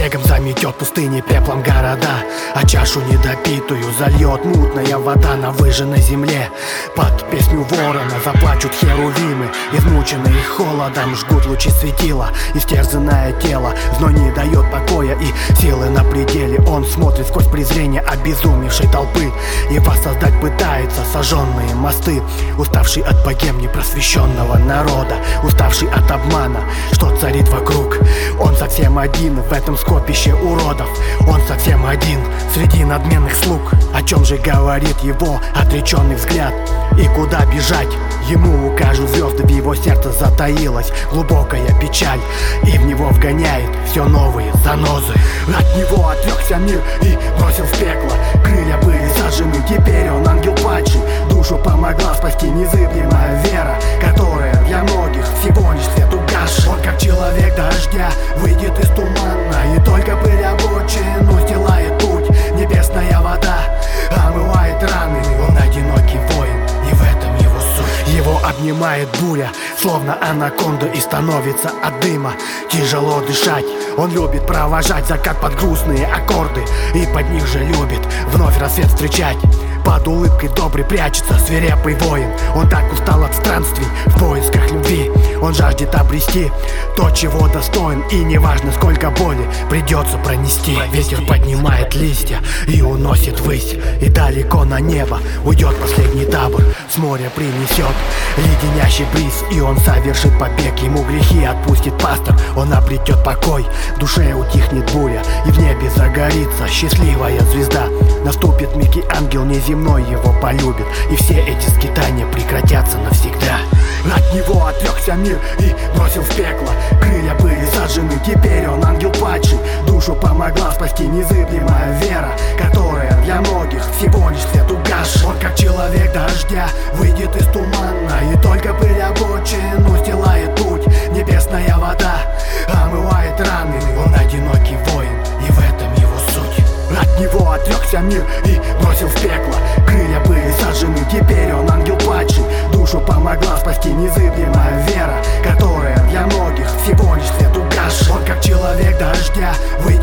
Снегом заметет пустыни, пеплом города, а чашу недопитую зальет мутная вода на выжженной земле. Под песню ворона заплачут херувимы, измученные холодом жгут лучи светила. Истерзанное тело, зной не дает покоя и силы на пределе. Он смотрит сквозь презрение обезумевшей толпы и воссоздать пытается сожженные мосты. Уставший от богем непросвещенного народа, уставший от обмана, что царит вокруг. Он совсем один в этом скопище уродов, он совсем один среди надменных слуг. О чем же говорит его отреченный взгляд? И куда бежать? Ему укажут звезды, в его сердце затаилась глубокая печаль, и в него вгоняет все новые занозы. От него отрекся мир и бросил в пекло. Крылья были сожжены, теперь он ангел падший. Душу помогла спасти незыблемая вера, которая для многих всего лишь свет угасший. Он как человек дождя выйдет из тумана, и только пыль обочин устилает путь. Небесная вода омывает раны, он одинокий воин, и в этом его суть. Его обнимает буря, словно анаконда, и становится от дыма тяжело дышать. Он любит провожать закат под грустные аккорды, и под них же любит вновь рассвет встречать. Под улыбкой добрый прячется свирепый воин. Он так устал от странствий в поисках любви. Он жаждет обрести то, чего достоин, и неважно, сколько боли придется пронести. Ветер поднимает листья и уносит ввысь, и далеко на небо уйдет последний табор. С моря принесет леденящий бриз, и он совершит побег. Ему грехи отпустит пастор, он обретет покой. В душе утихнет буря, и в небе загорится счастливая звезда. Наступит миг, и ангел неземной его полюбит, и все эти скитания прекратятся навсегда. От него отрекся мир и бросил в пекло. Крылья были сожжены, теперь он ангел падший. Душу помогла спасти незыблемая вера, которая для многих всего лишь свет угасший. Он как человек дождя выйдет из тумана, и только пыль обочин устилает путь. Небесная вода омывает раны, он одинокий воин, и в этом его суть. От него отрекся мир и бросил в пекло. Крылья были сожжены, теперь он ангел падший. Душу помогла спасти незыблемая вера, которая для многих всего лишь свет угасший. Он как человек дождя выйдет